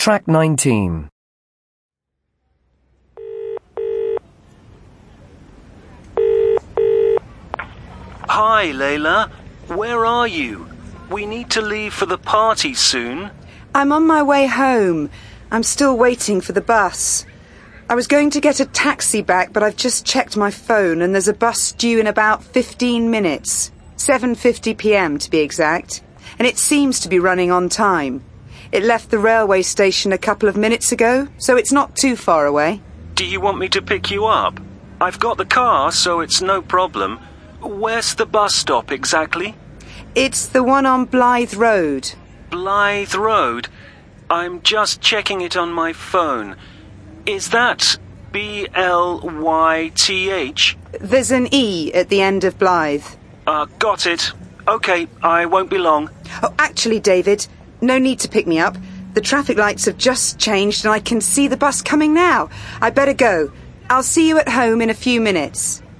Track 19. Hi, Layla. Where are you? We need to leave for the party soon. I'm on my way home. I'm still waiting for the bus. I was going to get a taxi back, but I've just checked my phone and there's a bus due in about 15 minutes. 7:50 p.m. to be exact. And it seems to be running on time. It left the railway station a couple of minutes ago, so it's not too far away. Do you want me to pick you up? I've got the car, so it's no problem. Where's the bus stop exactly? It's the one on Blythe Road. Blythe Road? I'm just checking it on my phone. Is that Blyth? There's an E at the end of Blythe. Got it. Okay, I won't be long. Oh, actually, David, no need to pick me up. The traffic lights have just changed and I can see the bus coming now. I better go. I'll see you at home in a few minutes.